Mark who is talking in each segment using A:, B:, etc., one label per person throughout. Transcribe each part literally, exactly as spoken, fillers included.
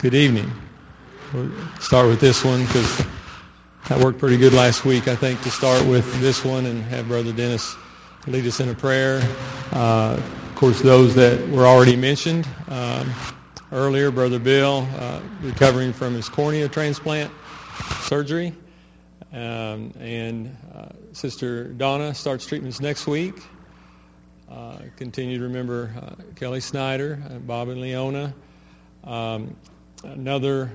A: Good evening. We'll start with this one because that worked pretty good last week, I think, to start with this one and have Brother Dennis lead us in a prayer. Uh, of course, those that were already mentioned um, earlier, Brother Bill, uh, recovering from his cornea transplant surgery, um, and uh, Sister Donna starts treatments next week. Uh, continue to remember uh, Kelly Snyder, uh, Bob and Leona. Um, another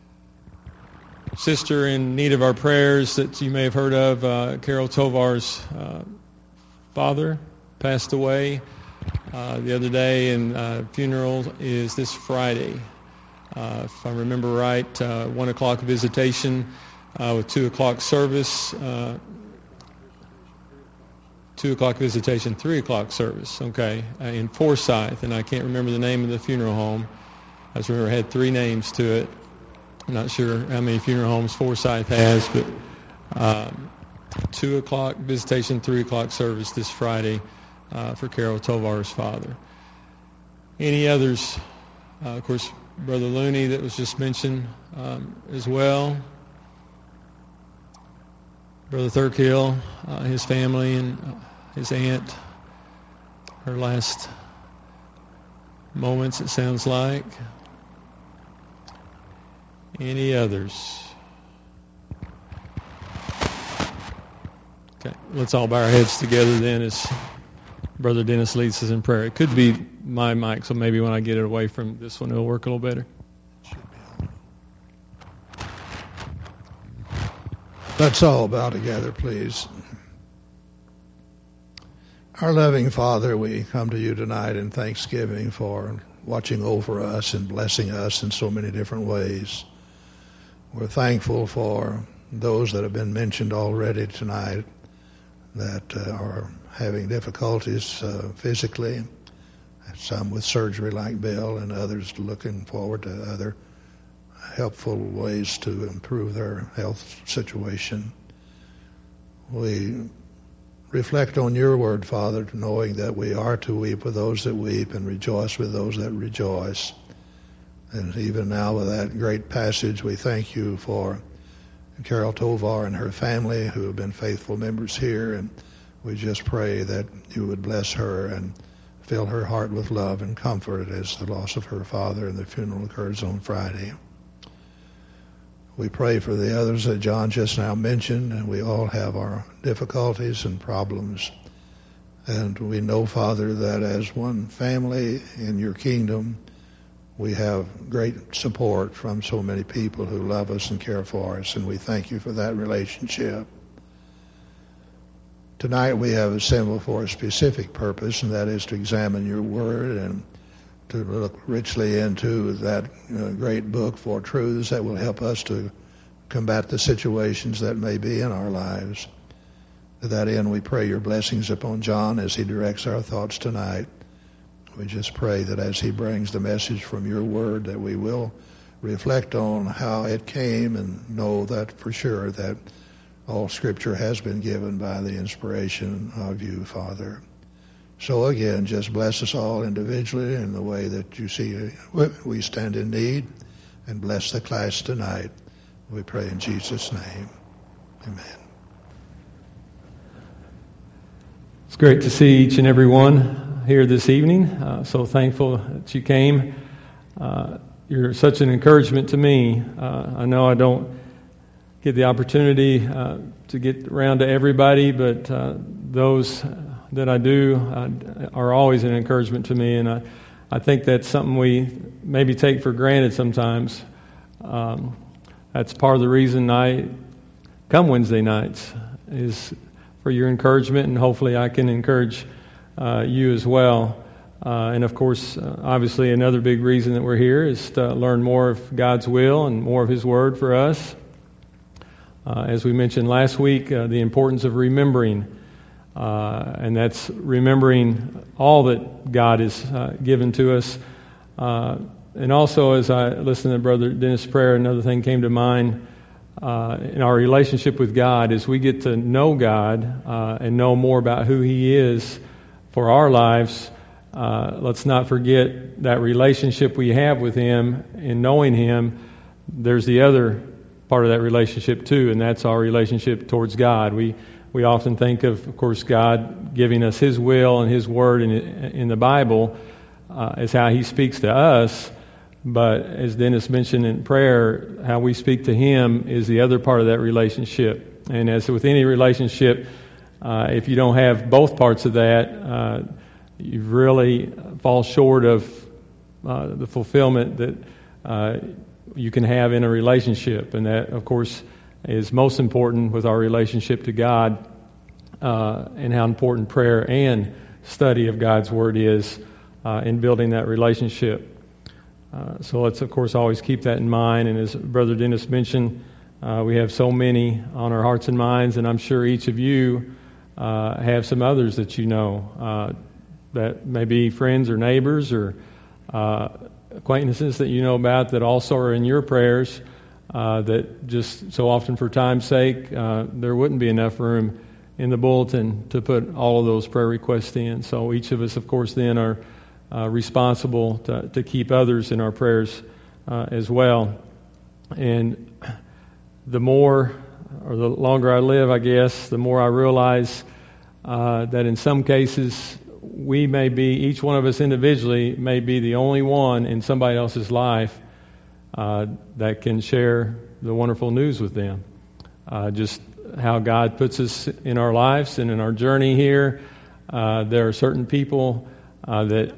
A: sister in need of our prayers that you may have heard of, uh, Carol Tovar's uh, father passed away uh, the other day, and uh, funeral is this Friday. Uh, if I remember right, uh, one o'clock visitation uh, with two o'clock service. Uh, two o'clock visitation, three o'clock service. Okay, uh, in Forsyth, and I can't remember the name of the funeral home. I just remember it had three names to it. I'm not sure how many funeral homes Forsyth has, but um, two o'clock visitation, three o'clock service this Friday uh, for Carol Tovar's father. Any others? Uh, of course, Brother Looney that was just mentioned um, as well. Brother Thurkill, uh, his family, and uh, his aunt, her last moments, it sounds like. Any others? Okay, let's all bow our heads together then as Brother Dennis leads us in prayer. It could be my mic, so maybe when I get it away from this one, it'll work a little better.
B: Let's all bow together, please. Our loving Father, we come to you tonight in thanksgiving for watching over us and blessing us in so many different ways. We're thankful for those that have been mentioned already tonight that uh, are having difficulties uh, physically, some with surgery like Bill, and others looking forward to other helpful ways to improve their health situation. We reflect on your word, Father, knowing that we are to weep with those that weep and rejoice with those that rejoice. And even now with that great passage, we thank you for Carol Tovar and her family who have been faithful members here, and we just pray that you would bless her and fill her heart with love and comfort as the loss of her father and the funeral occurs on Friday. We pray for the others that John just now mentioned, and we all have our difficulties and problems. And we know, Father, that as one family in your kingdom, we have great support from so many people who love us and care for us, and we thank you for that relationship. Tonight we have assembled for a specific purpose, and that is to examine your word and to look richly into that uh, great book for truths that will help us to combat the situations that may be in our lives. To that end, we pray your blessings upon John as he directs our thoughts tonight. We just pray that as he brings the message from your word, that we will reflect on how it came and know that for sure that all Scripture has been given by the inspiration of you, Father. So again, just bless us all individually in the way that you see we stand in need, and bless the class tonight. We pray in Jesus' name. Amen.
A: It's great to see each and every one here this evening. Uh, so thankful that you came. Uh, you're such an encouragement to me. Uh, I know I don't get the opportunity uh, to get around to everybody, but uh, those that I do uh, are always an encouragement to me, and I, I think that's something we maybe take for granted sometimes. Um, that's part of the reason I come Wednesday nights, is for your encouragement, and hopefully I can encourage uh, you as well. Uh, and of course, uh, obviously another big reason that we're here is to learn more of God's will and more of His Word for us. Uh, as we mentioned last week, uh, the importance of remembering. Uh, and that's remembering all that God has uh, given to us. Uh, and also, as I listened to Brother Dennis' prayer, another thing came to mind uh, in our relationship with God is we get to know God uh, and know more about who He is for our lives. uh, let's not forget that relationship we have with Him. In knowing Him, there's the other part of that relationship too, and that's our relationship towards God. We we often think of, of course, God giving us His will and His word in, in the Bible uh, as how He speaks to us, but as Dennis mentioned in prayer, how we speak to Him is the other part of that relationship. And as with any relationship, uh, if you don't have both parts of that, uh, you really fall short of uh, the fulfillment that uh, you can have in a relationship. And that, of course, is most important with our relationship to God, uh, and how important prayer and study of God's Word is uh, in building that relationship. Uh, so let's, of course, always keep that in mind. And as Brother Dennis mentioned, uh, we have so many on our hearts and minds, and I'm sure each of you uh, have some others that you know, uh, that may be friends or neighbors or uh, acquaintances that you know about that also are in your prayers, uh, that just so often for time's sake, uh, there wouldn't be enough room in the bulletin to put all of those prayer requests in. So each of us, of course, then are uh, responsible to, to keep others in our prayers uh, as well. And the more, or the longer I live, I guess, the more I realize uh, that in some cases, we may be, each one of us individually may be the only one in somebody else's life uh, that can share the wonderful news with them. Uh, just how God puts us in our lives and in our journey here. Uh, there are certain people uh, that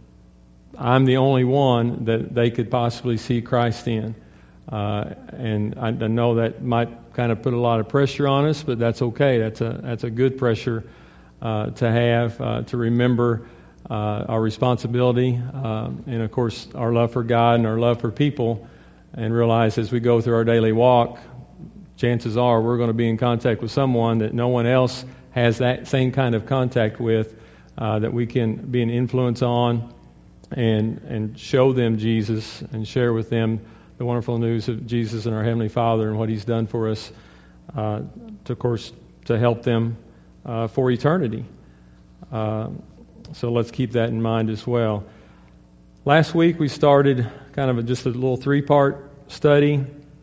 A: I'm the only one that they could possibly see Christ in. Uh, and I, I know that might kind of put a lot of pressure on us, but that's okay. That's a that's a good pressure Uh, to have, uh, to remember uh, our responsibility, uh, and of course our love for God and our love for people, and realize as we go through our daily walk, chances are we're going to be in contact with someone that no one else has that same kind of contact with, uh, that we can be an influence on and and show them Jesus and share with them the wonderful news of Jesus and our Heavenly Father and what He's done for us, uh, to, of course, to help them Uh, for eternity. Uh, so let's keep that in mind as well. Last week we started kind of a, just a little three-part study,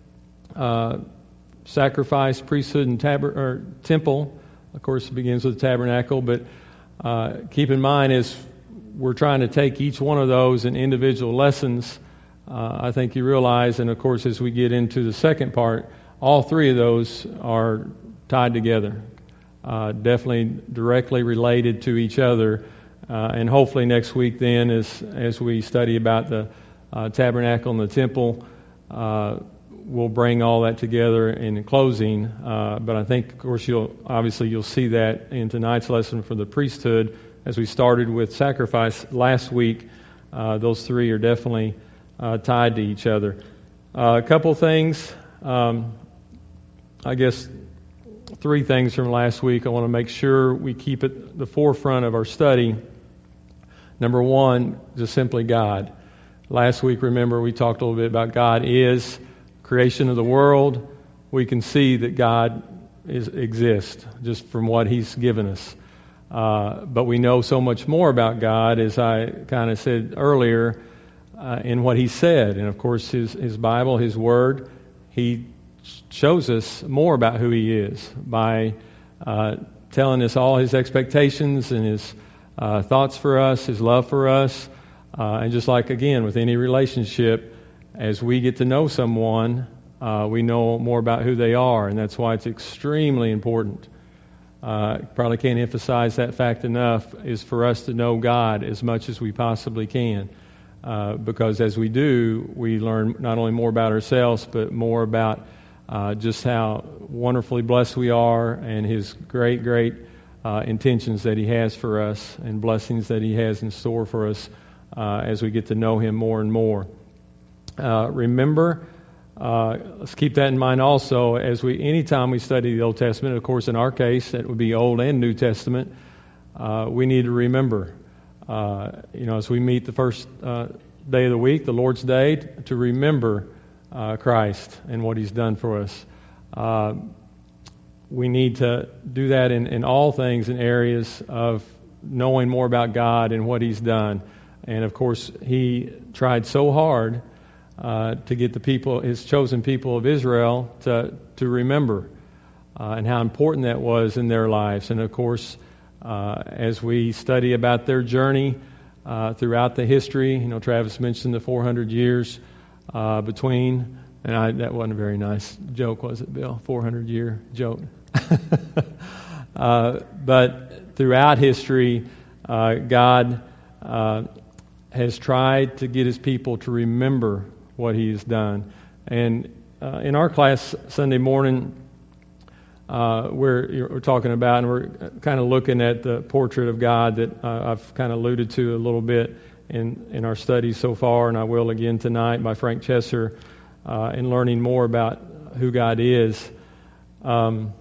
A: uh, sacrifice, priesthood, and tab- or temple. Of course, it begins with the tabernacle, but uh, keep in mind as we're trying to take each one of those in individual lessons, uh, I think you realize, and of course as we get into the second part, all three of those are tied together. Uh, definitely directly related to each other, uh, and hopefully next week then as as we study about the uh, tabernacle and the temple, uh, we'll bring all that together in closing, uh, but I think of course you'll obviously you'll see that in tonight's lesson for the priesthood as we started with sacrifice last week. Uh, those three are definitely uh, tied to each other. Uh, a couple things, um, I guess three things from last week I want to make sure we keep at the forefront of our study. Number one, just simply God. Last week, remember, we talked a little bit about God is creation of the world. We can see that God is exists just from what He's given us. Uh, but we know so much more about God, as I kind of said earlier, uh, in what He said. And of course, His, His Bible, His Word, He shows us more about who He is by uh, telling us all His expectations and His uh, thoughts for us, His love for us. Uh, and just like, again, with any relationship, as we get to know someone, uh, we know more about who they are. And that's why it's extremely important. Uh, probably can't emphasize that fact enough, is for us to know God as much as we possibly can. Uh, because as we do, we learn not only more about ourselves, but more about uh, just how wonderfully blessed we are and His great, great uh, intentions that He has for us and blessings that He has in store for us uh, as we get to know Him more and more. Uh, remember, uh, let's keep that in mind also as we, anytime we study the Old Testament, of course in our case, that would be Old and New Testament, uh, we need to remember, uh, you know, as we meet the first uh, day of the week, the Lord's Day, to remember uh, Christ and what He's done for us. Uh, we need to do that in, in all things in areas of knowing more about God and what He's done. And of course, He tried so hard uh, to get the people, His chosen people of Israel, to to remember uh, and how important that was in their lives. And of course, uh, as we study about their journey uh, throughout the history, you know, Travis mentioned the four hundred years uh, between, and I, that wasn't a very nice joke, was it, Bill? four hundred year joke. uh, but throughout history, uh, God uh, has tried to get His people to remember what He has done. And uh, in our class Sunday morning, uh, we're, we're talking about, and we're kind of looking at the portrait of God that uh, I've kind of alluded to a little bit in, in our studies so far, and I will again tonight, by Frank Chesser, uh, and learning more about who God is. Um,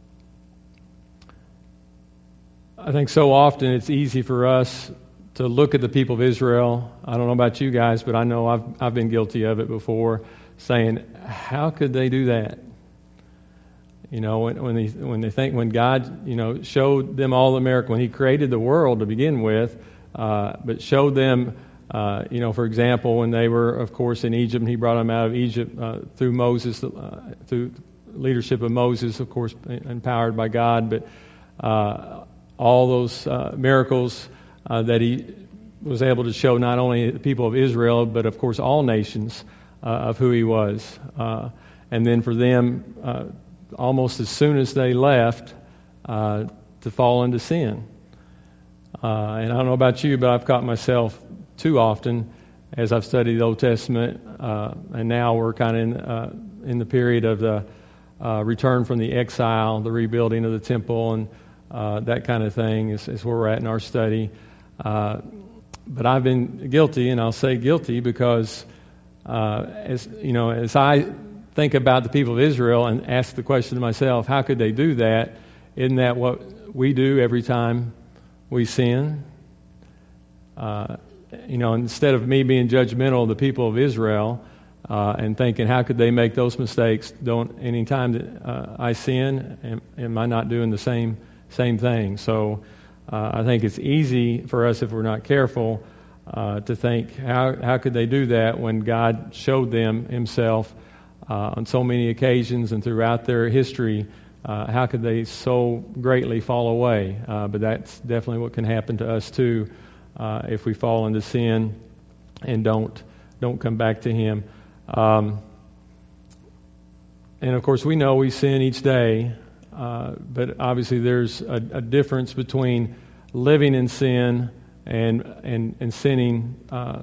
A: I think so often it's easy for us to look at the people of Israel. I don't know about you guys, but I know I've I've been guilty of it before, saying, how could they do that? You know, when, when they when they think when God, you know, showed them all the miracle, when He created the world to begin with, uh, but showed them, uh, you know, for example, when they were, of course, in Egypt, and He brought them out of Egypt uh, through Moses, uh, through leadership of Moses, of course, empowered by God, but uh, all those uh, miracles Uh, that He was able to show not only the people of Israel, but of course all nations uh, of who He was. Uh, and then for them, uh, almost as soon as they left, uh, to fall into sin. Uh, and I don't know about you, but I've caught myself too often as I've studied the Old Testament, uh, and now we're kind of in, uh, in the period of the uh, return from the exile, the rebuilding of the temple, and uh, that kind of thing is, is where we're at in our study. Uh, but I've been guilty, and I'll say guilty because, uh, as you know, as I think about the people of Israel and ask the question to myself, how could they do that? Isn't that what we do every time we sin? Uh, you know, instead of me being judgmental of the people of Israel uh, and thinking, how could they make those mistakes? Don't anytime that uh, I sin, am, am I not doing the same same thing? So. Uh, I think it's easy for us, if we're not careful, uh, to think, how how could they do that when God showed them Himself uh, on so many occasions and throughout their history? Uh, how could they so greatly fall away? Uh, but that's definitely what can happen to us too uh, if we fall into sin and don't don't come back to Him. Um, and of course, we know we sin each day. Uh, but obviously there's a, a difference between living in sin and and, and sinning. Uh,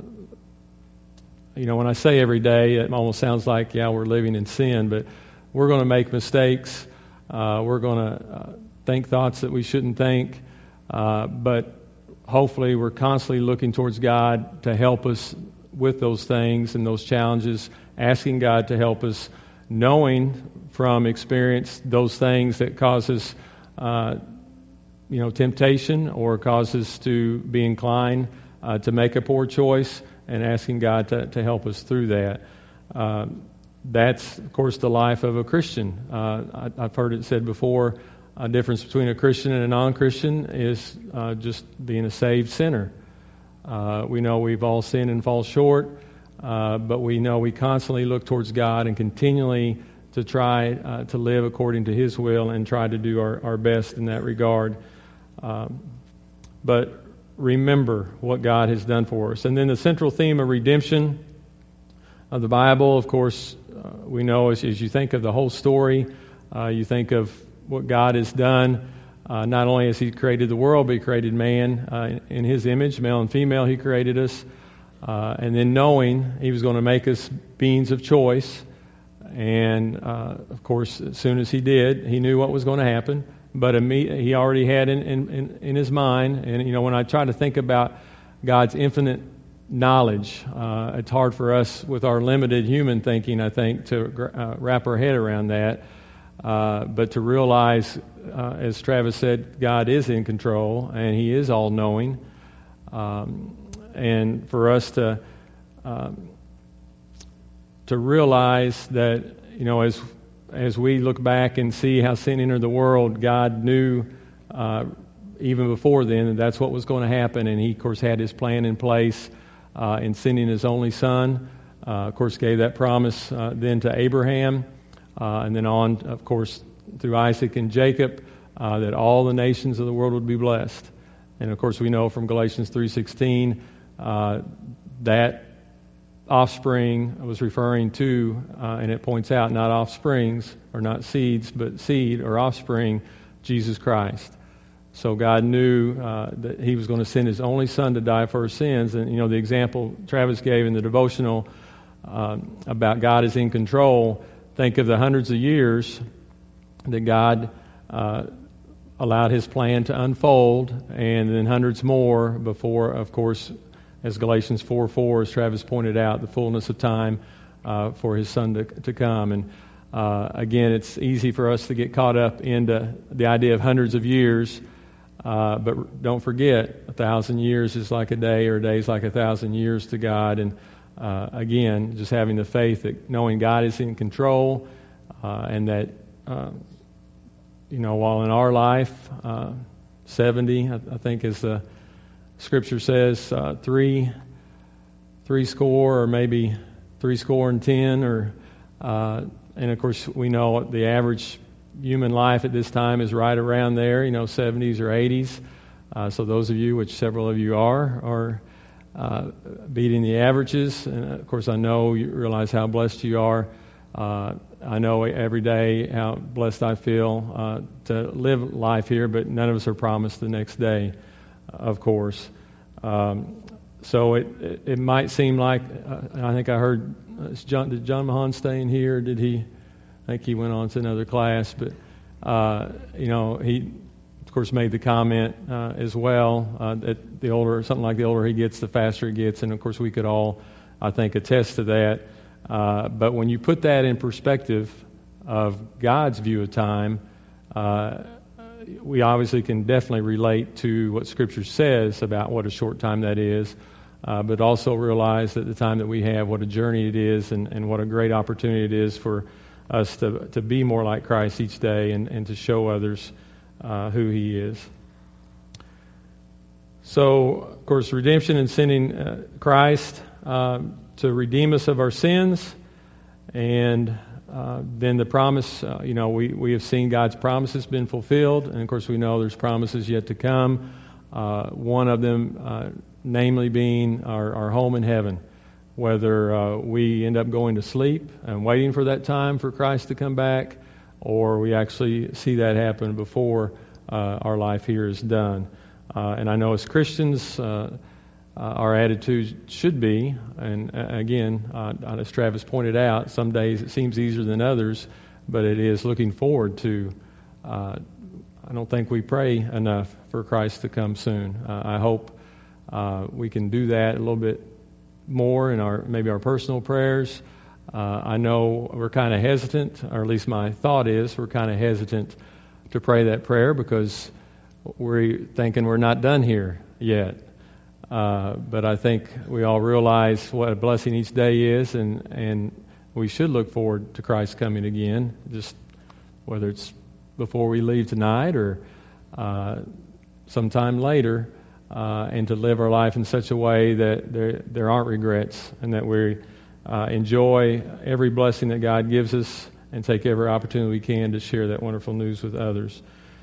A: you know, when I say every day, it almost sounds like, yeah, we're living in sin, but we're going to make mistakes. Uh, we're going to uh, think thoughts that we shouldn't think. Uh, but hopefully we're constantly looking towards God to help us with those things and those challenges, asking God to help us, knowing from experience those things that cause us, uh, you know, temptation or cause us to be inclined uh, to make a poor choice, and asking God to, to help us through that. Uh, that's, of course, the life of a Christian. Uh, I, I've heard it said before, a difference between a Christian and a non-Christian is uh, just being a saved sinner. Uh, we know we've all sinned and fall short, uh, but we know we constantly look towards God and continually to try uh, to live according to His will and try to do our, our best in that regard. Um, but remember what God has done for us. And then the central theme of redemption of the Bible, of course, uh, we know as, as you think of the whole story, uh, you think of what God has done. Uh, not only has He created the world, but He created man uh, in His image, male and female. He created us. Uh, and then knowing He was going to make us beings of choice. And, uh, of course, as soon as He did, He knew what was going to happen. But He already had in, in, in His mind. And, you know, when I try to think about God's infinite knowledge, uh, it's hard for us with our limited human thinking, I think, to uh, wrap our head around that. Uh, but to realize, uh, as Travis said, God is in control and He is all-knowing. Um, and for us to... Um, to realize that, you know, as as we look back and see how sin entered the world, God knew uh, even before then, that that's what was going to happen. And he, of course, had his plan in place uh, in sending his only son. Uh, of course, gave that promise uh, then to Abraham, uh, and then on, of course, through Isaac and Jacob, uh, that all the nations of the world would be blessed. And, of course, we know from Galatians three sixteen uh, that offspring was referring to, uh, and it points out, not offsprings, or not seeds, but seed or offspring, Jesus Christ. So God knew uh, that he was going to send his only son to die for our sins. And, you know, the example Travis gave in the devotional uh, about God is in control, think of the hundreds of years that God uh, allowed his plan to unfold, and then hundreds more before, of course, as Galatians four four, as Travis pointed out, the fullness of time uh, for his son to, to come. And uh, again, it's easy for us to get caught up into the idea of hundreds of years, uh, but don't forget, a thousand years is like a day, or a day is like a thousand years to God. And uh, again, just having the faith that knowing God is in control, uh, and that, uh, you know, while in our life, uh, seventy, I, I think is the Scripture says uh, three, three score, or maybe three score and ten, or uh, and of course we know the average human life at this time is right around there, you know, seventies or eighties. Uh, so those of you, which several of you are, are uh, beating the averages. And of course, I know you realize how blessed you are. Uh, I know every day how blessed I feel uh, to live life here, but none of us are promised the next day, of course. Um, so it, it it might seem like, uh, I think I heard, uh, John, did John Mahan stay in here? Did he? I think he went on to another class, but, uh, you know, he, of course, made the comment uh, as well uh, that the older, something like the older he gets, the faster he gets, and of course we could all, I think, attest to that. Uh, but when you put that in perspective of God's view of time, uh, we obviously can definitely relate to what Scripture says about what a short time that is, uh, but also realize that the time that we have, what a journey it is, and, and what a great opportunity it is for us to to be more like Christ each day, and, and to show others uh, who He is. So, of course, redemption and sending uh, Christ uh, to redeem us of our sins, and uh, then the promise, uh, you know, we, we have seen God's promises been fulfilled, and of course we know there's promises yet to come, uh, one of them uh, namely being our, our home in heaven, whether uh, we end up going to sleep and waiting for that time for Christ to come back, or we actually see that happen before uh, our life here is done. Uh, and I know as Christians, uh, uh, our attitude should be, and uh, again, uh, as Travis pointed out, some days it seems easier than others, but it is looking forward to, uh, I don't think we pray enough for Christ to come soon. Uh, I hope uh, we can do that a little bit more in our maybe our personal prayers. Uh, I know we're kind of hesitant, or at least my thought is we're kind of hesitant to pray that prayer because we're thinking we're not done here yet. Uh, but I think we all realize what a blessing each day is, and, and we should look forward to Christ coming again, just whether it's before we leave tonight or uh, sometime later. Uh, and to live our life in such a way that there there aren't regrets, and that we uh, enjoy every blessing that God gives us and take every opportunity we can to share that wonderful news with others.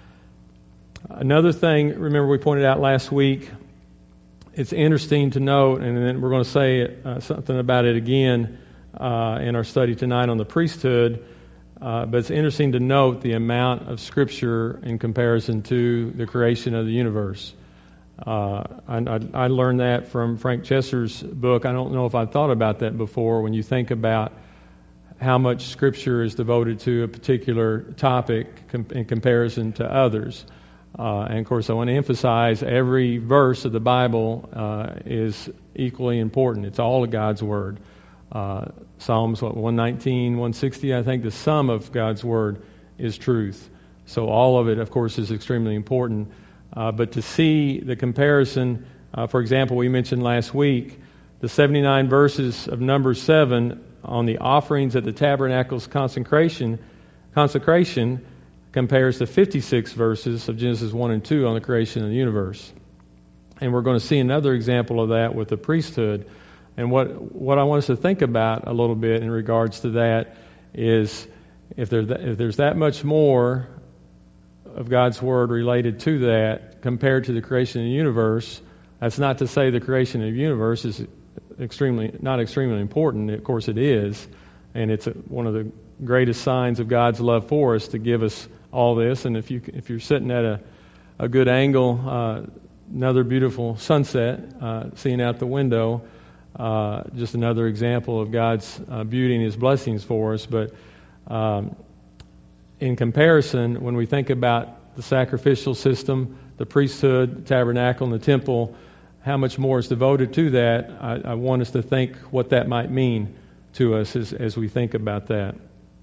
A: Another thing, remember we pointed out last week, it's interesting to note, and then we're going to say uh, something about it again uh, in our study tonight on the priesthood, uh, but it's interesting to note the amount of Scripture in comparison to the creation of the universe. Uh, I, I, I learned that from Frank Chesser's book. I don't know if I've thought about that before. When you think about how much Scripture is devoted to a particular topic com- in comparison to others. Uh, and of course, I want to emphasize every verse of the Bible uh, is equally important. It's all of God's Word. Uh, Psalms what, one nineteen, one sixty, I think the sum of God's Word is truth. So all of it, of course, is extremely important. Uh, but to see the comparison, uh, for example, we mentioned last week, the seventy-nine verses of Numbers seven on the offerings at the tabernacle's consecration, consecration compares to fifty-six verses of Genesis one and two on the creation of the universe. And we're going to see another example of that with the priesthood. And what what I want us to think about a little bit in regards to that is if, there, if there's that much more of God's Word related to that compared to the creation of the universe, that's not to say the creation of the universe is extremely not extremely important. Of course it is, and it's a, one of the greatest signs of God's love for us to give us all this. And if, you, if you're sitting at a, a good angle, uh, another beautiful sunset, uh, seeing out the window, uh, just another example of God's uh, beauty and His blessings for us. But um, in comparison, when we think about the sacrificial system, the priesthood, the tabernacle, and the temple, how much more is devoted to that, I, I want us to think what that might mean to us as, as we think about that.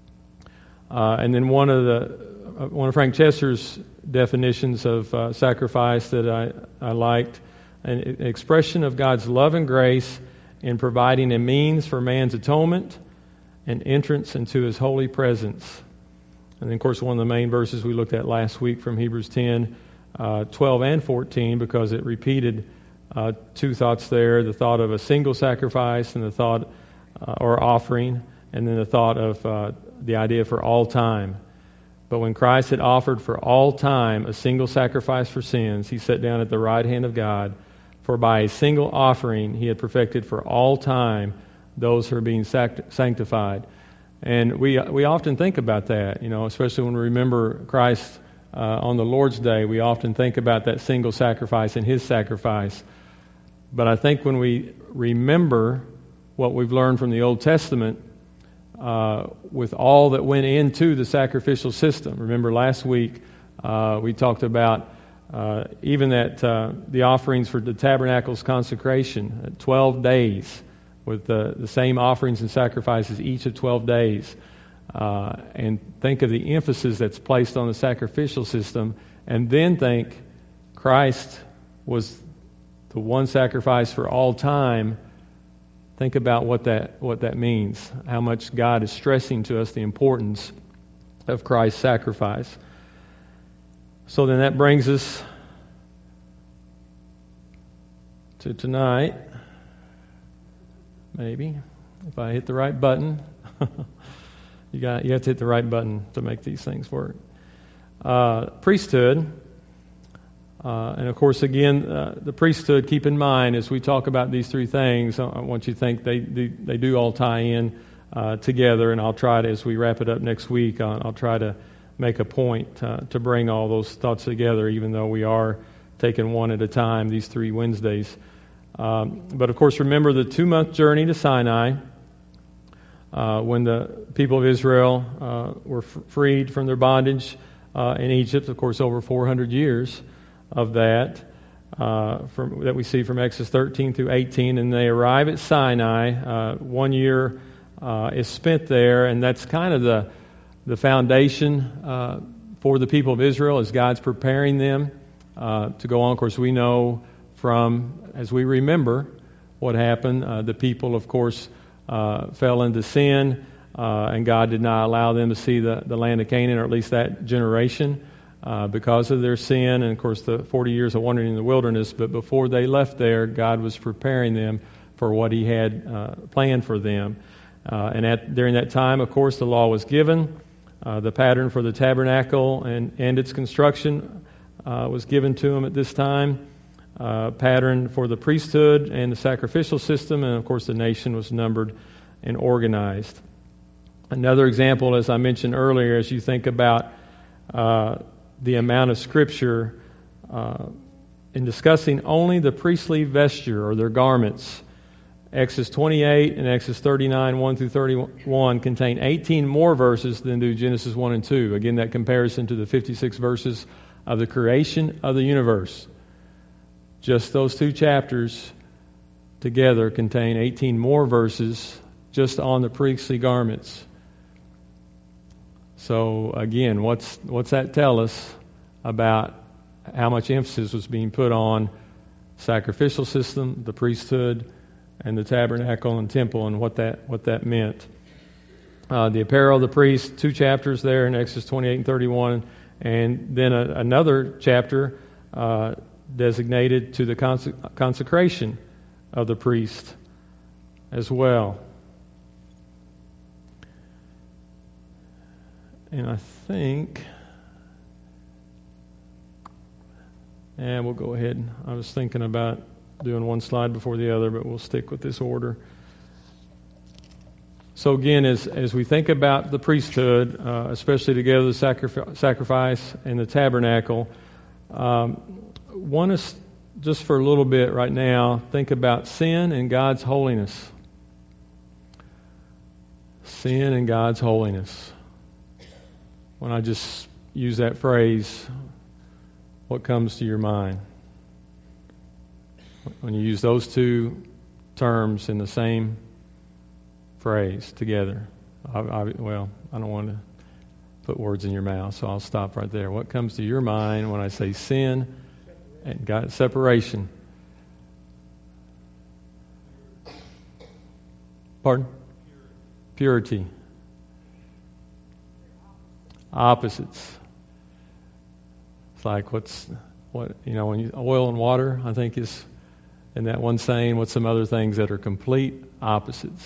A: Uh, and then one of the uh, one of Frank Chester's definitions of uh, sacrifice that I, I liked, an expression of God's love and grace in providing a means for man's atonement and entrance into His holy presence. And then, of course, one of the main verses we looked at last week from Hebrews ten, uh, twelve and fourteen, because it repeated uh, two thoughts there, the thought of a single sacrifice and the thought uh, or offering, and then the thought of uh, the idea for all time. But when Christ had offered for all time a single sacrifice for sins, He sat down at the right hand of God, for by a single offering He had perfected for all time those who are being sanctified. And we we often think about that, you know, especially when we remember Christ uh, on the Lord's Day. We often think about that single sacrifice and His sacrifice. But I think when we remember what we've learned from the Old Testament, uh, with all that went into the sacrificial system. Remember last week uh, we talked about uh, even that uh, the offerings for the tabernacle's consecration, uh, twelve days. With the, the same offerings and sacrifices each of twelve days. Uh, and think of the emphasis that's placed on the sacrificial system, and then think Christ was the one sacrifice for all time. Think about what that what that means, how much God is stressing to us the importance of Christ's sacrifice. So then that brings us to tonight. Maybe, if I hit the right button. you got you have to hit the right button to make these things work. Uh, priesthood, uh, and of course, again, uh, the priesthood. Keep in mind as we talk about these three things. I want you to think they do, they do all tie in uh, together, and I'll try to, as we wrap it up next week, I'll, I'll try to make a point uh, to bring all those thoughts together, even though we are taking one at a time. These three Wednesdays. Um, but of course, remember the two-month journey to Sinai, uh, when the people of Israel uh, were f- freed from their bondage uh, in Egypt. Of course, over four hundred years of that uh, from, that we see from Exodus thirteen through eighteen, and they arrive at Sinai. Uh, one year uh, is spent there, and that's kind of the the foundation uh, for the people of Israel as God's preparing them uh, to go on. Of course, we know from, as we remember what happened, uh, the people, of course, uh, fell into sin, uh, and God did not allow them to see the, the land of Canaan, or at least that generation, uh, because of their sin, and, of course, the forty years of wandering in the wilderness. But before they left there, God was preparing them for what He had uh, planned for them. Uh, and at, during that time, of course, the law was given. Uh, the pattern for the tabernacle and, and its construction uh, was given to them at this time. Uh, pattern for the priesthood and the sacrificial system, and of course the nation was numbered and organized. Another example, as I mentioned earlier, as you think about uh, the amount of Scripture uh, in discussing only the priestly vesture or their garments, Exodus twenty-eight and Exodus thirty-nine, one through thirty-one contain eighteen more verses than do Genesis one and two. Again, that comparison to the fifty-six verses of the creation of the universe. Just those two chapters together contain eighteen more verses just on the priestly garments. So again, what's what's that tell us about how much emphasis was being put on sacrificial system, the priesthood, and the tabernacle and temple, and what that what that meant? Uh, the apparel of the priest, two chapters there in Exodus twenty-eight and thirty-one, and then a, another chapter uh, designated to the conse- consecration of the priest as well. And I think, and we'll go ahead. I was thinking about doing one slide before the other, but we'll stick with this order. So again, as as we think about the priesthood, uh, especially together the sacri- sacrifice and the tabernacle, um, want us just for a little bit right now, think about sin and God's holiness. Sin and God's holiness. When I just use that phrase, what comes to your mind? When you use those two terms in the same phrase together. I, I, well, I don't want to put words in your mouth, so I'll stop right there. What comes to your mind when I say sin and God, separation? Pardon? Purity. Opposites. It's like what's what you know when you, oil and water. I think is in that one saying. What's some other things that are complete opposites?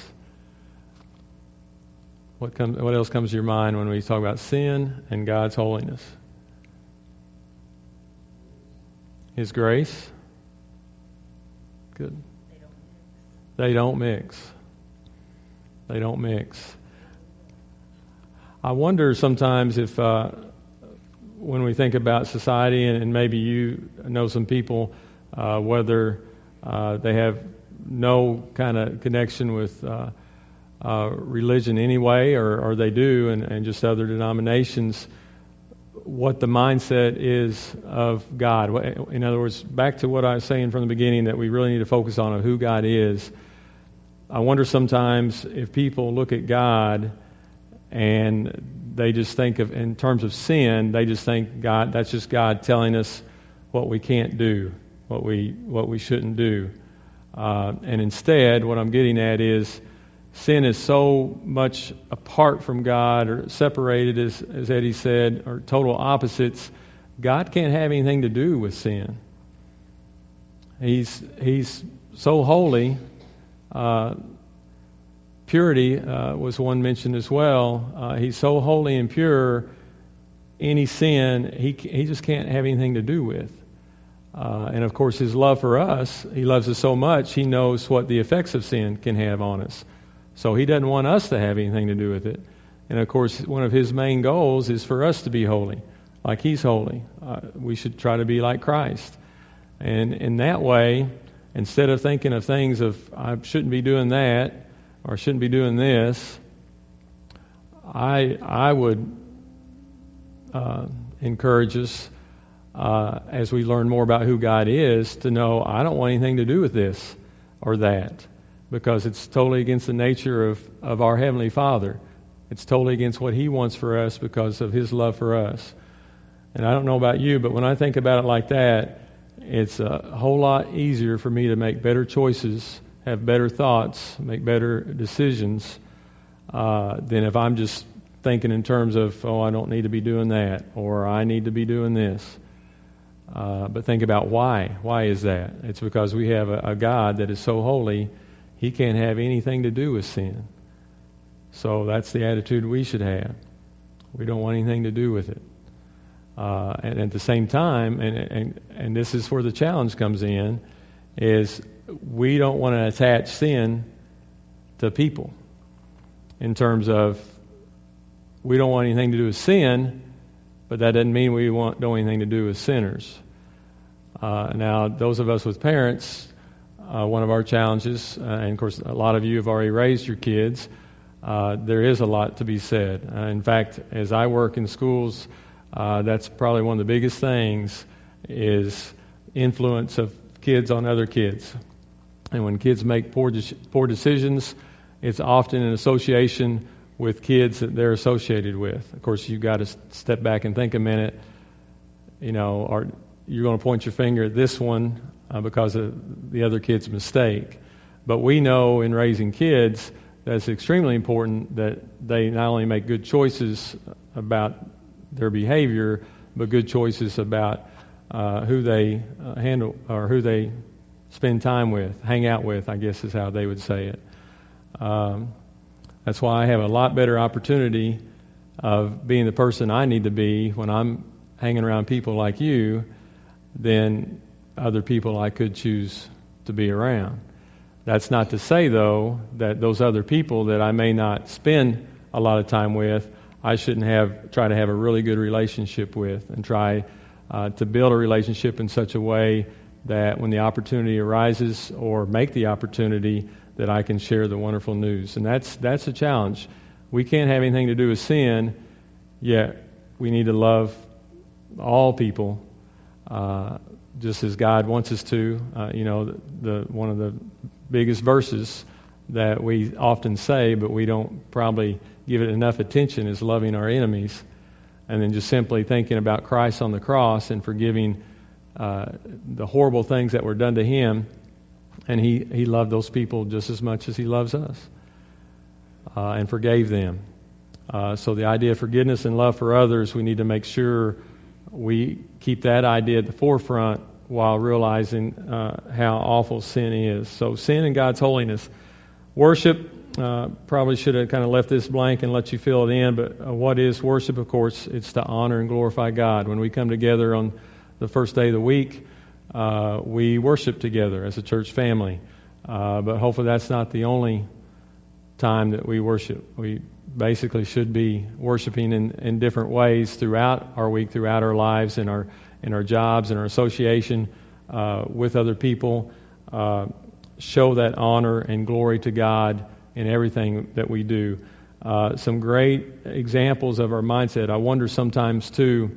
A: What comes? What else comes to your mind when we talk about sin and God's holiness? His grace. Good. They don't mix. They don't mix. I wonder sometimes if, uh, when we think about society, and, and maybe you know some people, uh, whether uh, they have no kind of connection with uh, uh, religion anyway, or, or they do, and, and just other denominations, what the mindset is of God. In other words, back to what I was saying from the beginning, that we really need to focus on of who God is. I wonder sometimes if people look at God and they just think of, in terms of sin, they just think God, that's just God telling us what we can't do, what we what we shouldn't do. Uh, and instead, what I'm getting at is sin is so much apart from God, or separated, as, as Eddie said, or total opposites. God can't have anything to do with sin. He's He's so holy. Uh, purity uh, was one mentioned as well. Uh, he's so holy and pure, any sin, he he just can't have anything to do with. Uh, and of course, his love for us, he loves us so much, he knows what the effects of sin can have on us. So he doesn't want us to have anything to do with it. And of course, one of his main goals is for us to be holy, like he's holy. Uh, we should try to be like Christ. And in that way, instead of thinking of things of, I shouldn't be doing that, or shouldn't be doing this, I I would uh, encourage us, uh, as we learn more about who God is, to know I don't want anything to do with this or that, because it's totally against the nature of, of our Heavenly Father. It's totally against what He wants for us because of His love for us. And I don't know about you, but when I think about it like that, it's a whole lot easier for me to make better choices, have better thoughts, make better decisions, uh, than if I'm just thinking in terms of, oh, I don't need to be doing that, or I need to be doing this. Uh, but think about why. Why is that? It's because we have a, a God that is so holy, He can't have anything to do with sin. So that's the attitude we should have. We don't want anything to do with it. Uh, and at the same time, and, and and this is where the challenge comes in, is we don't want to attach sin to people in terms of we don't want anything to do with sin, but that doesn't mean we want don't want anything to do with sinners. Uh, now, those of us with parents, uh, one of our challenges, uh, and of course a lot of you have already raised your kids, uh, there is a lot to be said. Uh, in fact, as I work in schools, Uh, that's probably one of the biggest things, is influence of kids on other kids. And when kids make poor de- poor decisions, it's often in association with kids that they're associated with. Of course, you've got to step back and think a minute. You know, are you're going to point your finger at this one uh, because of the other kid's mistake. But we know in raising kids that it's extremely important that they not only make good choices about their behavior, but good choices about uh, who they uh, handle or who they spend time with, hang out with, I guess is how they would say it. Um, that's why I have a lot better opportunity of being the person I need to be when I'm hanging around people like you than other people I could choose to be around. That's not to say, though, that those other people that I may not spend a lot of time with, I shouldn't have try to have a really good relationship with and try uh, to build a relationship in such a way that when the opportunity arises or make the opportunity that I can share the wonderful news. And that's that's a challenge. We can't have anything to do with sin, yet we need to love all people uh, just as God wants us to. Uh, you know, the, the one of the biggest verses that we often say, but we don't probably give it enough attention, is loving our enemies. And then just simply thinking about Christ on the cross and forgiving uh, the horrible things that were done to Him. And he, he loved those people just as much as He loves us uh, and forgave them. Uh, so the idea of forgiveness and love for others, we need to make sure we keep that idea at the forefront while realizing uh, how awful sin is. So sin and God's holiness. Worship, uh, probably should have kind of left this blank and let you fill it in, but uh, what is worship? Of course, it's to honor and glorify God. When we come together on the first day of the week, uh, we worship together as a church family. Uh, but hopefully that's not the only time that we worship. We basically should be worshiping in, in different ways throughout our week, throughout our lives, in our in our jobs, in our association uh, with other people. Uh, show that honor and glory to God in everything that we do. Uh, some great examples of our mindset. I wonder sometimes, too,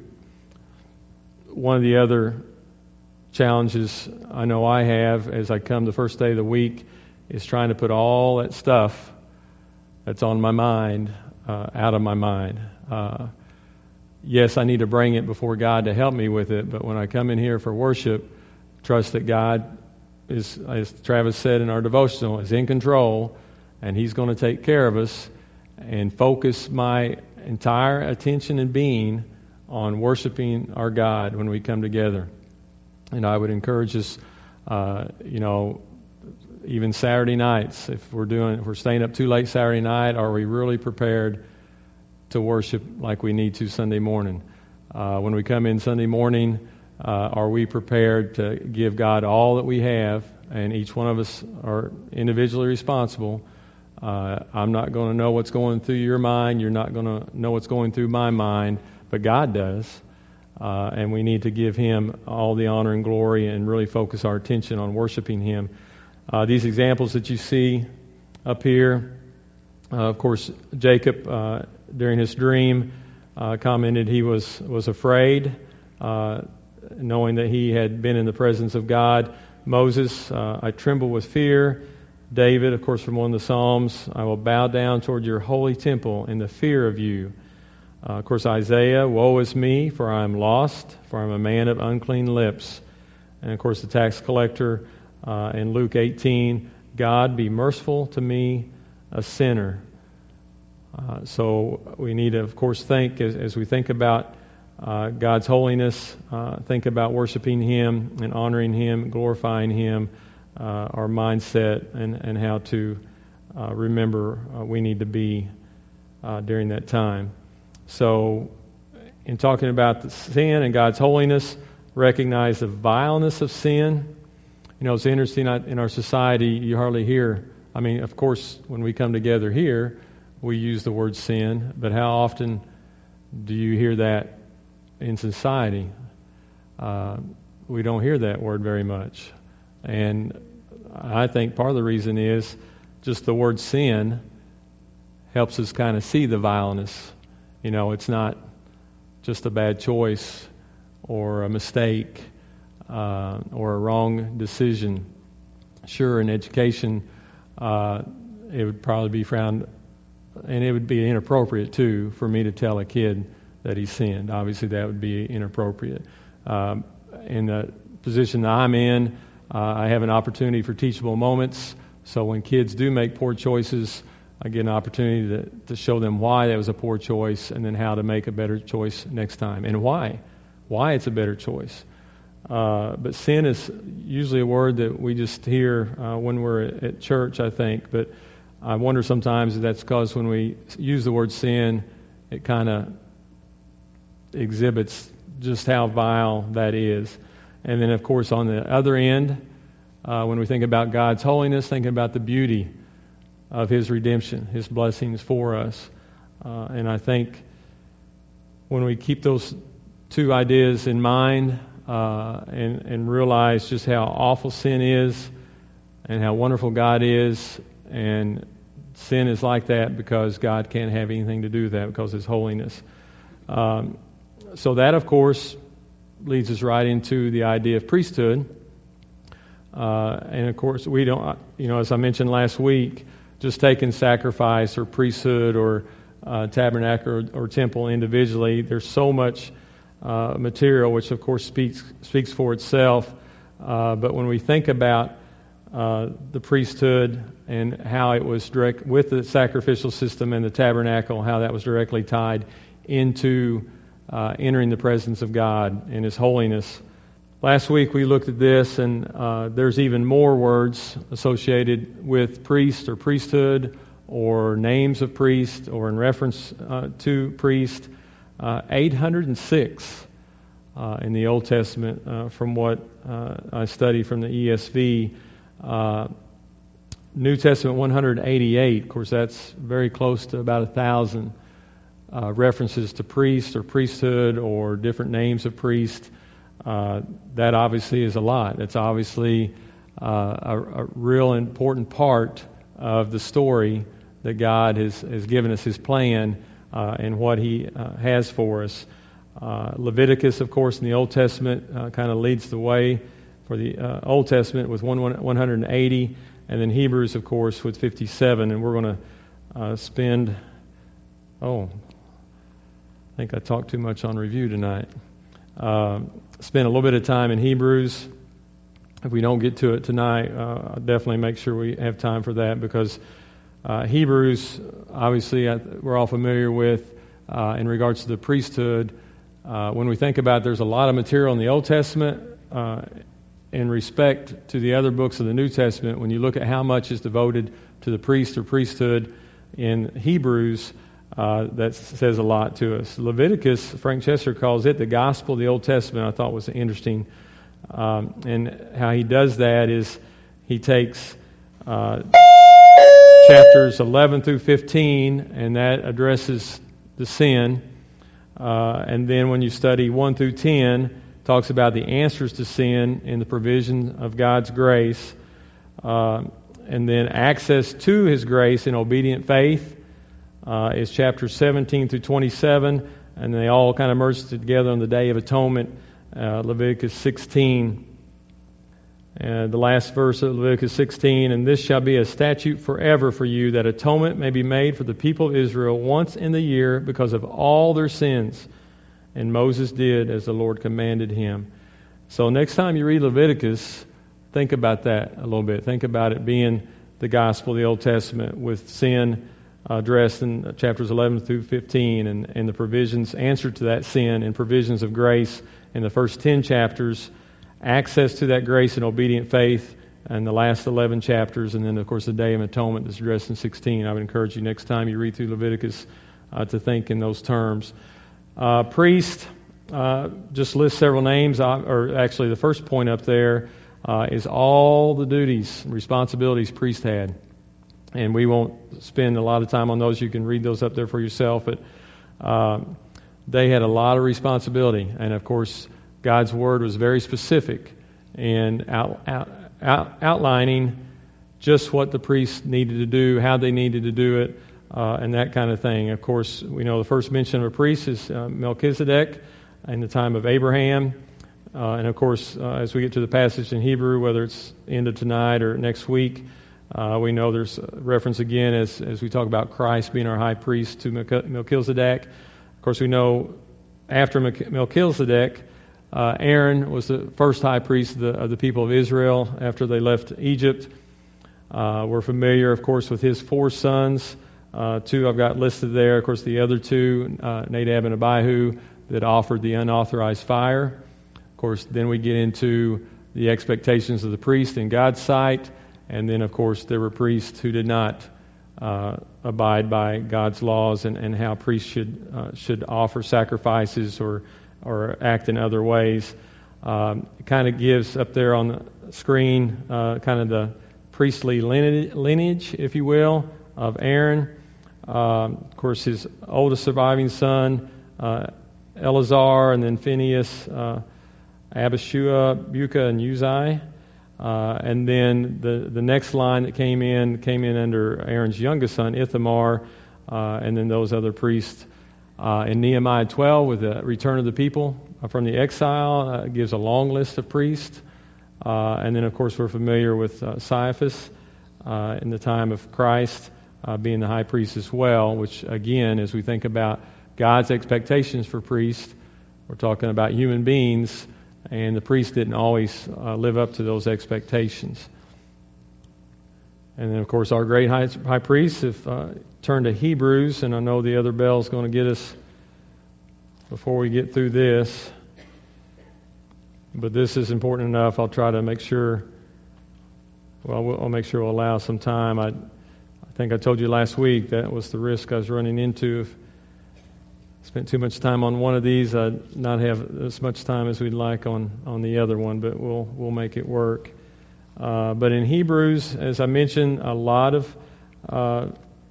A: one of the other challenges I know I have as I come the first day of the week is trying to put all that stuff that's on my mind uh, out of my mind. Uh, yes, I need to bring it before God to help me with it, but when I come in here for worship, trust that God is, as Travis said in our devotional, is in control, and He's going to take care of us, and focus my entire attention and being on worshiping our God when we come together. And I would encourage us, uh, you know, even Saturday nights, if we're doing, if we're staying up too late Saturday night, are we really prepared to worship like we need to Sunday morning? Uh, when we come in Sunday morning, uh, are we prepared to give God all that we have? And each one of us are individually responsible. Uh, I'm not going to know what's going through your mind. You're not going to know what's going through my mind, but God does. Uh, and we need to give Him all the honor and glory and really focus our attention on worshiping Him. Uh, these examples that you see up here, uh, of course, Jacob, uh, during his dream, uh, commented he was, was afraid, uh, knowing that he had been in the presence of God. Moses, uh, I tremble with fear. David, of course, from one of the Psalms, I will bow down toward your holy temple in the fear of you. Uh, of course, Isaiah, woe is me, for I am lost, for I am a man of unclean lips. And, of course, the tax collector uh, in Luke eighteen, God, be merciful to me, a sinner. Uh, so we need to, of course, think, as, as we think about uh, God's holiness, uh, think about worshiping Him and honoring Him, glorifying Him, uh, our mindset, and, and how to uh, remember uh, we need to be uh, during that time. So, in talking about the sin and God's holiness, recognize the vileness of sin. You know, it's interesting, in our society, you hardly hear, I mean, of course, when we come together here, we use the word sin, but how often do you hear that in society? Uh, we don't hear that word very much. And I think part of the reason is just the word sin helps us kind of see the vileness. You know, it's not just a bad choice or a mistake uh, or a wrong decision. Sure, in education, uh, it would probably be frowned, and it would be inappropriate, too, for me to tell a kid that he sinned. Obviously, that would be inappropriate. Um, in the position that I'm in, uh, I have an opportunity for teachable moments. So when kids do make poor choices, I get an opportunity to, to show them why that was a poor choice and then how to make a better choice next time. And why? why it's a better choice. Uh, but sin is usually a word that we just hear uh, when we're at church, I think. But I wonder sometimes if that's because when we use the word sin, it kind of exhibits just how vile that is. And then, of course, on the other end, uh, when we think about God's holiness, thinking about the beauty of His redemption, His blessings for us. Uh, and I think when we keep those two ideas in mind uh, and, and realize just how awful sin is and how wonderful God is, and sin is like that because God can't have anything to do with that because of His holiness. Um, so that, of course, leads us right into the idea of priesthood. Uh, and, of course, we don't, you know, as I mentioned last week, just taking sacrifice or priesthood or uh, tabernacle or, or temple individually, there's so much uh, material, which of course speaks speaks for itself. Uh, but when we think about uh, the priesthood and how it was direct with the sacrificial system and the tabernacle, how that was directly tied into uh, entering the presence of God and His holiness. Last week we looked at this, and uh, there's even more words associated with priest or priesthood or names of priest or in reference uh, to priest. Uh, eight hundred six uh, in the Old Testament uh, from what uh, I study from the E S V. Uh, New Testament one hundred eighty-eight. Of course, that's very close to about a thousand uh, references to priest or priesthood or different names of priest. Uh, that obviously is a lot. It's obviously uh, a, a real important part of the story that God has, has given us His plan uh, and what He uh, has for us. Uh, Leviticus, of course, in the Old Testament uh, kind of leads the way for the uh, Old Testament with one hundred eighty, and then Hebrews, of course, with fifty-seven. And we're going to uh, spend, oh, I think I talked too much on review tonight. Uh, spend a little bit of time in Hebrews. If we don't get to it tonight, uh, I'll definitely make sure we have time for that, because uh, Hebrews, obviously, I, we're all familiar with uh, in regards to the priesthood. Uh, when we think about it, there's a lot of material in the Old Testament uh, in respect to the other books of the New Testament. When you look at how much is devoted to the priest or priesthood in Hebrews, Uh, that says a lot to us. Leviticus, Frank Chester calls it the gospel of the Old Testament. I thought was interesting. Um, and how he does that is he takes uh, chapters eleven through fifteen, and that addresses the sin. Uh, and then when you study one through ten, talks about the answers to sin and the provision of God's grace. Uh, and then access to His grace in obedient faith. Uh, is chapters seventeen through twenty-seven, and they all kind of merge together on the Day of Atonement, uh, Leviticus sixteen. And the last verse of Leviticus sixteen, and this shall be a statute forever for you, that atonement may be made for the people of Israel once in the year because of all their sins. And Moses did as the Lord commanded him. So next time you read Leviticus, think about that a little bit. Think about it being the gospel of the Old Testament with sin addressed in chapters eleven through fifteen, and, and the provisions, answer to that sin, and provisions of grace in the first ten chapters, access to that grace and obedient faith in the last eleven chapters, and then, of course, the Day of Atonement that's addressed in sixteen. I would encourage you next time you read through Leviticus uh, to think in those terms. Uh, priest, uh, just list several names, uh, or actually the first point up there uh, is all the duties and responsibilities priest had. And we won't spend a lot of time on those. You can read those up there for yourself. But uh, they had a lot of responsibility. And, of course, God's Word was very specific in out, out, out, outlining just what the priests needed to do, how they needed to do it, uh, and that kind of thing. Of course, we know the first mention of a priest is uh, Melchizedek in the time of Abraham. Uh, and, of course, uh, as we get to the passage in Hebrew, whether it's end of tonight or next week, Uh, we know there's a reference again as, as we talk about Christ being our high priest to Melchizedek. Of course, we know after Melchizedek, uh, Aaron was the first high priest of the, of the people of Israel after they left Egypt. Uh, we're familiar, of course, with his four sons. Uh, two I've got listed there. Of course, the other two, uh, Nadab and Abihu, that offered the unauthorized fire. Of course, then we get into the expectations of the priest in God's sight, and then, of course, there were priests who did not uh, abide by God's laws and, and how priests should uh, should offer sacrifices or or act in other ways. Um, it kind of gives up there on the screen uh, kind of the priestly lineage, if you will, of Aaron. Um, of course, his oldest surviving son, uh, Eleazar, and then Phinehas, uh, Abishua, Buka, and Uzziah. Uh, and then the, the next line that came in came in under Aaron's youngest son, Ithamar, uh, and then those other priests. Uh, in Nehemiah twelve, with the return of the people from the exile, uh, it gives a long list of priests. Uh, and then, of course, we're familiar with uh, Caiaphas uh, in the time of Christ uh, being the high priest as well, which, again, as we think about God's expectations for priests, we're talking about human beings, and the priest didn't always uh, live up to those expectations. And then, of course, our great high, high priest, if uh, turn to Hebrews, and I know the other bell's going to get us before we get through this, but this is important enough. I'll try to make sure, well, we'll, I'll make sure we'll allow some time. I, I think I told you last week that was the risk I was running into. If I spent too much time on one of these, I'd not have as much time as we'd like on, on the other one, but we'll we'll make it work. Uh, but in Hebrews, as I mentioned, a lot of uh,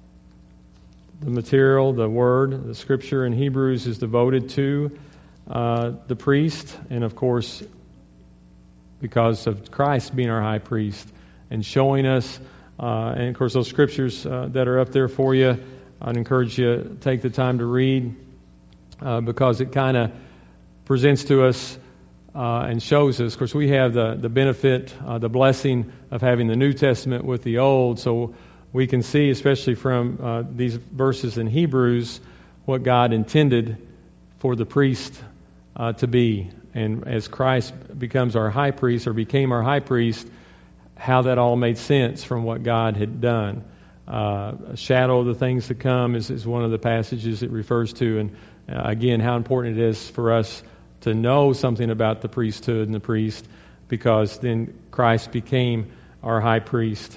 A: the material, the word, the scripture in Hebrews is devoted to uh, the priest, and of course, because of Christ being our high priest and showing us, uh, and of course, those scriptures uh, that are up there for you, I'd encourage you to take the time to read uh, because it kind of presents to us Uh, and shows us. Of course, we have the, the benefit, uh, the blessing of having the New Testament with the Old, so we can see, especially from uh, these verses in Hebrews, what God intended for the priest uh, to be. And as Christ becomes our high priest, or became our high priest, how that all made sense from what God had done. Uh, a shadow of the things to come is, is one of the passages it refers to. And uh, again, how important it is for us to know something about the priesthood and the priest, because then Christ became our high priest.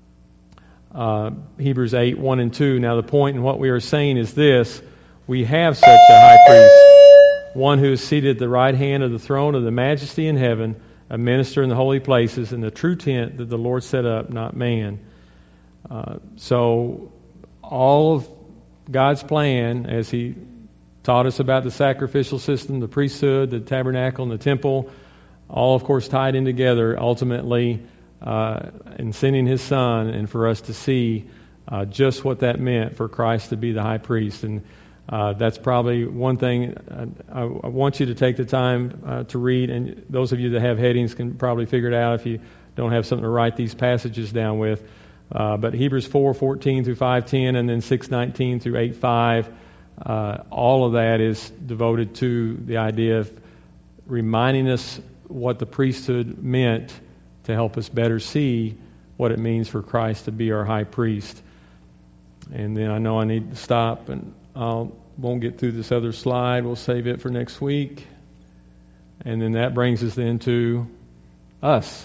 A: Uh, Hebrews eight, one and two. Now the point in what we are saying is this: we have such a high priest, one who is seated at the right hand of the throne of the majesty in heaven, a minister in the holy places, in the true tent that the Lord set up, not man. Uh, so all of God's plan, as He taught us about the sacrificial system, the priesthood, the tabernacle, and the temple, all, of course, tied in together ultimately uh, in sending His Son, and for us to see uh, just what that meant for Christ to be the high priest. And uh, that's probably one thing I, I want you to take the time uh, to read, and those of you that have headings can probably figure it out if you don't have something to write these passages down with. Uh, but Hebrews four, fourteen through five ten, and then six, nineteen through eight, five, Uh, all of that is devoted to the idea of reminding us what the priesthood meant to help us better see what it means for Christ to be our high priest. And then I know I need to stop, and I won't get through this other slide. We'll save it for next week. And then that brings us then to us.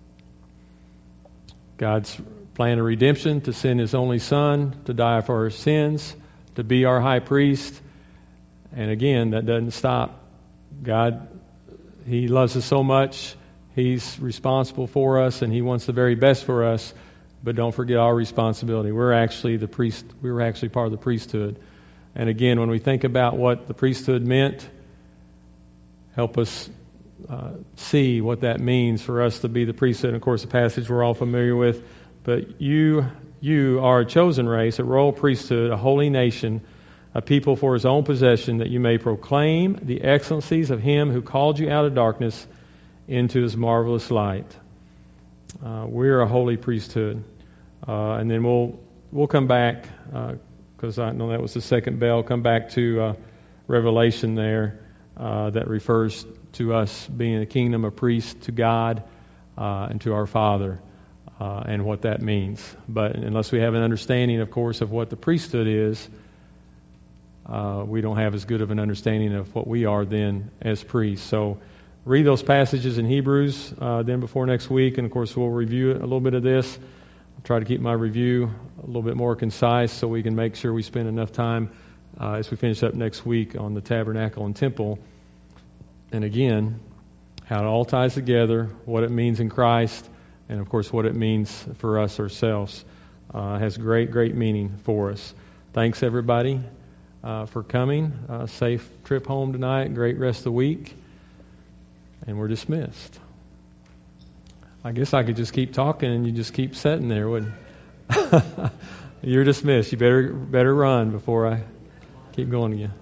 A: God's plan of redemption, to send His only Son to die for our sins, to be our high priest. And again, that doesn't stop. God, He loves us so much. He's responsible for us, and He wants the very best for us. But don't forget our responsibility. We're actually the priest. We were actually part of the priesthood. And again, when we think about what the priesthood meant, help us uh, see what that means for us to be the priesthood. And of course, the passage we're all familiar with. But you... You are a chosen race, a royal priesthood, a holy nation, a people for His own possession, that you may proclaim the excellencies of Him who called you out of darkness into His marvelous light. Uh, we're a holy priesthood. Uh, and then we'll we'll come back, because uh, I know that was the second bell, come back to uh, Revelation there uh, that refers to us being a kingdom of priests to God uh, and to our Father. Uh, and what that means. But unless we have an understanding, of course, of what the priesthood is, uh, we don't have as good of an understanding of what we are then as priests. So read those passages in Hebrews uh, then before next week, and of course we'll review a little bit of this. I'll try to keep my review a little bit more concise so we can make sure we spend enough time uh, as we finish up next week on the tabernacle and temple. And again, how it all ties together, what it means in Christ, and of course what it means for us ourselves. Uh, has great, great meaning for us. Thanks everybody uh, for coming. Uh, safe trip home tonight. Great rest of the week. And we're dismissed. I guess I could just keep talking and you just keep sitting there, wouldn't you? You're dismissed. You better better run before I keep going again.